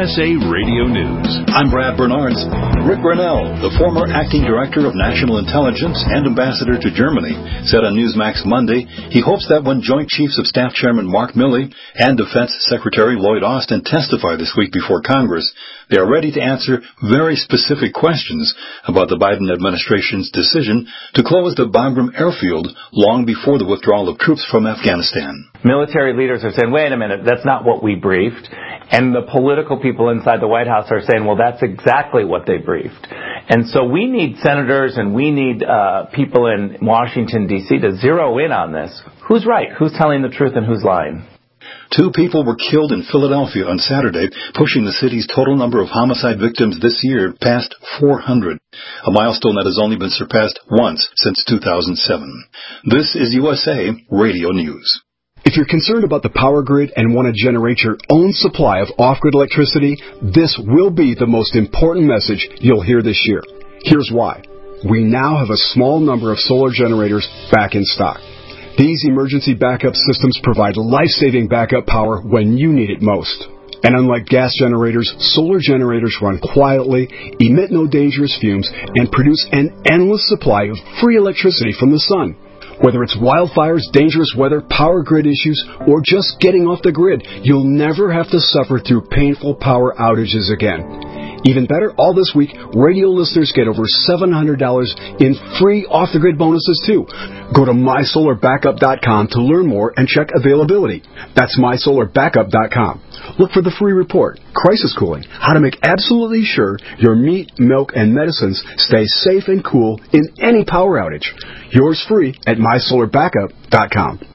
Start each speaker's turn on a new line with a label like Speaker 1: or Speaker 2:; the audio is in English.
Speaker 1: USA Radio News.
Speaker 2: I'm Brad Bernards. Rick Grenell, the former acting director of national intelligence and ambassador to Germany, said on Newsmax Monday he hopes that when Joint Chiefs of Staff Chairman Mark Milley and Defense Secretary Lloyd Austin testify this week before Congress, they are ready to answer very specific questions about the Biden administration's decision to close the Bagram airfield long before the withdrawal of troops from Afghanistan.
Speaker 3: Military leaders are saying, wait a minute, that's not what we briefed. And the political people inside the White House are saying, well, that's exactly what they briefed. And so we need senators and we need people in Washington, D.C. to zero in on this. Who's right? Who's telling the truth and who's lying?
Speaker 2: 2 people were killed in Philadelphia on Saturday, pushing the city's total number of homicide victims this year past 400, a milestone that has only been surpassed once since 2007. This is USA Radio News.
Speaker 4: If you're concerned about the power grid and want to generate your own supply of off-grid electricity, this will be the most important message you'll hear this year. Here's why. We now have a small number of solar generators back in stock. These emergency backup systems provide life-saving backup power when you need it most. And unlike gas generators, solar generators run quietly, emit no dangerous fumes, and produce an endless supply of free electricity from the sun. Whether it's wildfires, dangerous weather, power grid issues, or just getting off the grid, you'll never have to suffer through painful power outages again. Even better, all this week, radio listeners get over $700 in free off-the-grid bonuses, too. Go to mysolarbackup.com to learn more and check availability. That's mysolarbackup.com. Look for the free report, Crisis Cooling, how to make absolutely sure your meat, milk, and medicines stay safe and cool in any power outage. Yours free at mysolarbackup.com.